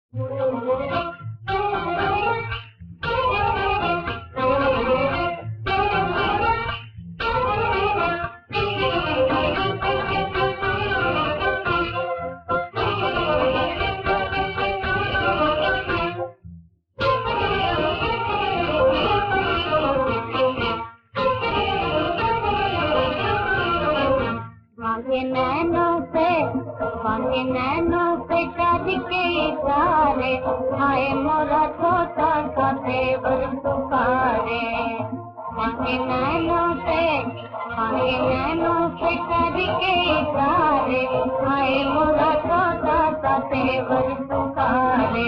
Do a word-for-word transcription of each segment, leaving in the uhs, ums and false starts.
नैनों से बांके नैनों से करके इशारे, हाय मोरा छोटा सा देवर पुकारे। बांके नैनों से बांके नैनों से करके इशारे, हाय मोरा छोटा सा देवर पुकारे।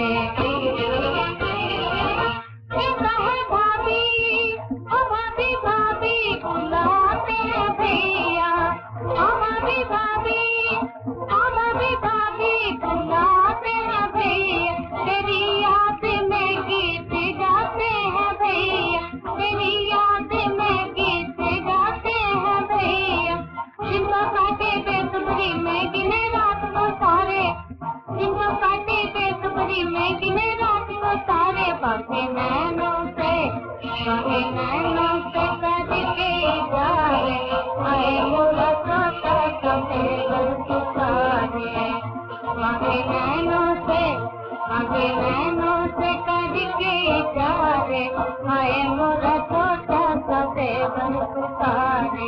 भाभी ओ भाभी भाभी बुलाते हैं भैया, भाभी भाभी भाभी भाभी बुलाते हैं भैया, तेरी याद में गीत गाते हैं भैया, तेरी याद में गीत गाते हैं भैया। जिनको काटे बेसुबरी में गिने रात को सारे, जिनको काटे बेसुबरी में गिने रात को सारे। बांके नैनों से बांके नैनों से करके इशारे, आए मोरा छोटा सा देवर पुकारे। बांके नैनों से बांके नैनों से करके इशारे, आए मोरा छोटा सा देवर पुकारे।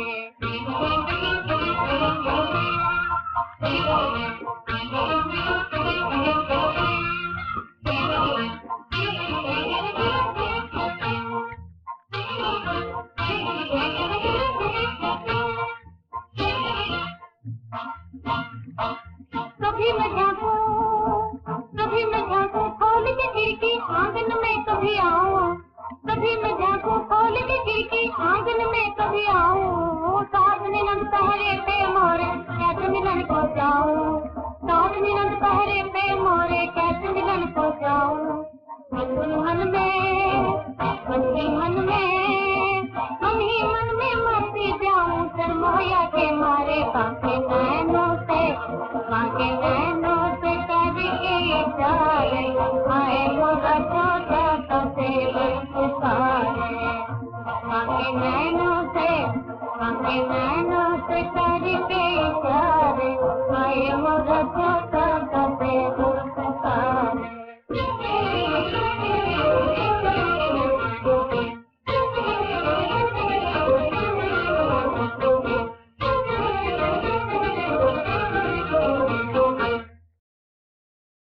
कभी मैं झांकूं कभी मैं झांकूं खोल के खिड़की आंगन में कभी आऊं, कभी मैं झांकूं खोल के खिड़की आंगन में कभी आऊं। साथ मिलन पहरे पे मोरे कैसे मिलन को जाऊं, साथ मिलन पहरे पे मोरे कैसे मिलन को जाऊं। मन में मन मन में मन ही मन में मरती जाऊं, शर्माया के मारे। बांके नैनों से बांके नैनों से करके इशारे, आए मोरा छोटा सा देवर पुकारे। बांके नैनों से बांके नैनों से करके इशारे, आए मोरा छोटा